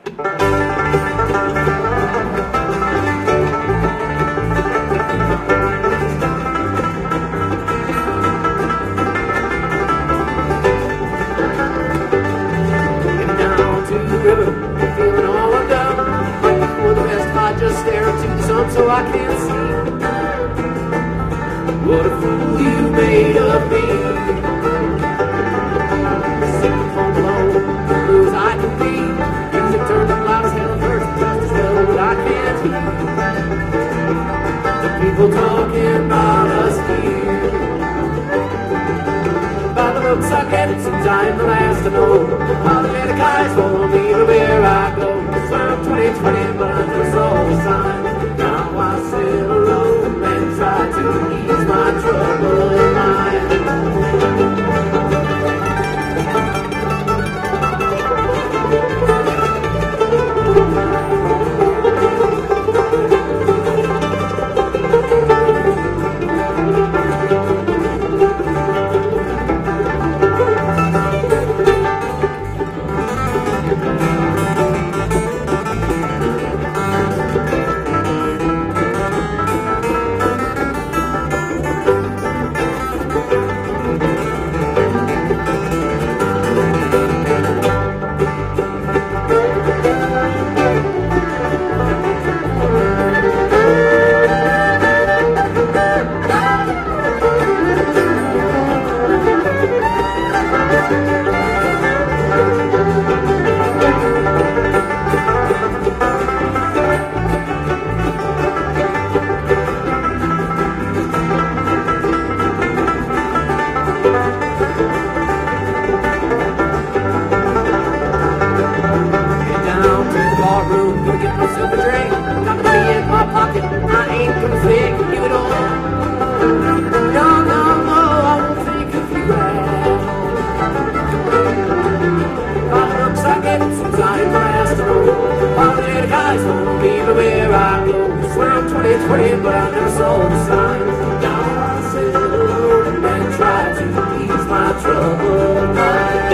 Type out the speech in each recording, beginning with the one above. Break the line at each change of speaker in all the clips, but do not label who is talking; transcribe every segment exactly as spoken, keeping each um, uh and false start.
So I can't see what a fool you made of me. Sitting home alone, blue as I can be. Music turned up loud as hell hurts just as well, but I can't hear the people talking about us here. By the looks I get, it's some time that last to know. Apologetic eyes follow me to where I go. So I'm twenty twenty, but I never saw the sign. Now I sit alone and try to ease my troubled mind. But I never saw the signs. Now I sit alone and try to ease my troubled mind.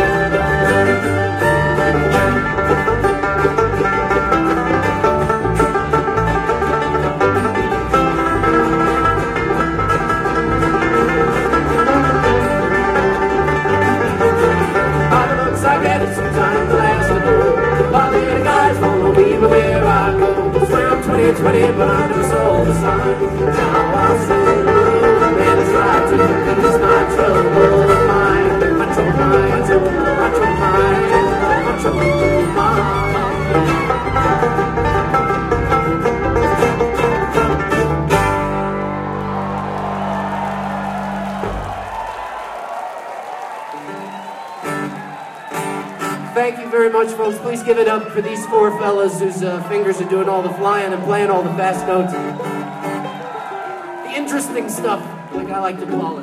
By the looks I get, it's some time to last to know. All the other guys follow me where I go. I'm twenty twenty, but I never saw the signs. Now I sit alone and try to ease my troubled mind. My troubled mind, my troubled mind, my troubled mind. Thank you very much, folks. Please give it up for these four fellas whose uh, fingers are doing all the flying and playing all the fast notes. The interesting stuff, like I like to call it.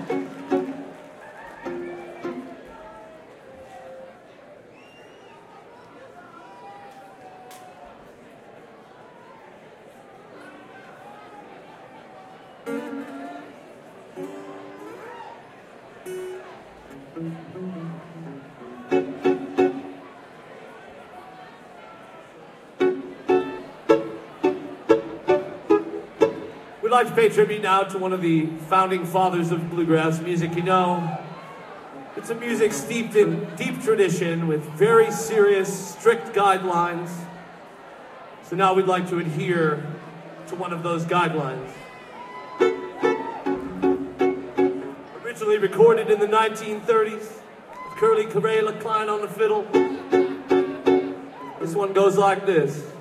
We'd like to pay tribute now to one of the founding fathers of bluegrass music. You know, it's a music steeped in deep tradition with very serious, strict guidelines. So now we'd like to adhere to one of those guidelines. Originally recorded in the nineteen thirties, with Curly Ray LaCline on the fiddle. This one goes like this.